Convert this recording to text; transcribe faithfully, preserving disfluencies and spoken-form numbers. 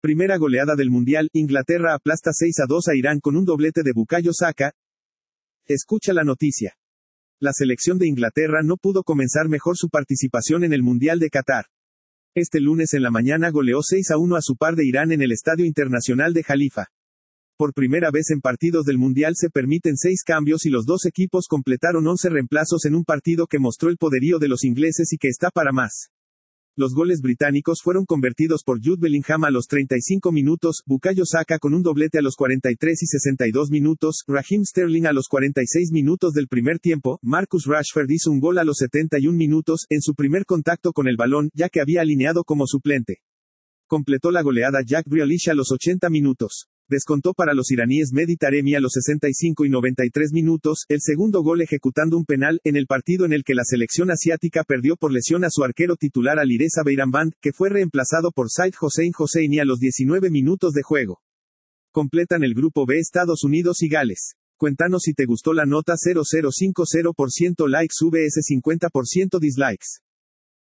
Primera goleada del Mundial, Inglaterra aplasta seis a dos a Irán con un doblete de Bukayo Saka. Escucha la noticia. La selección de Inglaterra no pudo comenzar mejor su participación en el Mundial de Qatar. Este lunes en la mañana goleó seis a uno a su par de Irán en el Estadio Internacional de Jalifa. Por primera vez en partidos del Mundial se permiten seis cambios y los dos equipos completaron once reemplazos en un partido que mostró el poderío de los ingleses y que está para más. Los goles británicos fueron convertidos por Jude Bellingham a los treinta y cinco minutos, Bukayo Saka con un doblete a los cuarenta y tres y sesenta y dos minutos, Raheem Sterling a los cuarenta y seis minutos del primer tiempo, Marcus Rashford hizo un gol a los setenta y un minutos, en su primer contacto con el balón, ya que había alineado como suplente. Completó la goleada Jack Grealish a los ochenta minutos. Descontó para los iraníes Mehdi Taremi a los sesenta y cinco y noventa y tres minutos, el segundo gol ejecutando un penal, en el partido en el que la selección asiática perdió por lesión a su arquero titular Alireza Beiramband, que fue reemplazado por Said Hossein Hosseini a los diecinueve minutos de juego. Completan el grupo B Estados Unidos y Gales. Cuéntanos si te gustó la nota. Cero cero cinco cero por ciento likes vs cincuenta por ciento dislikes.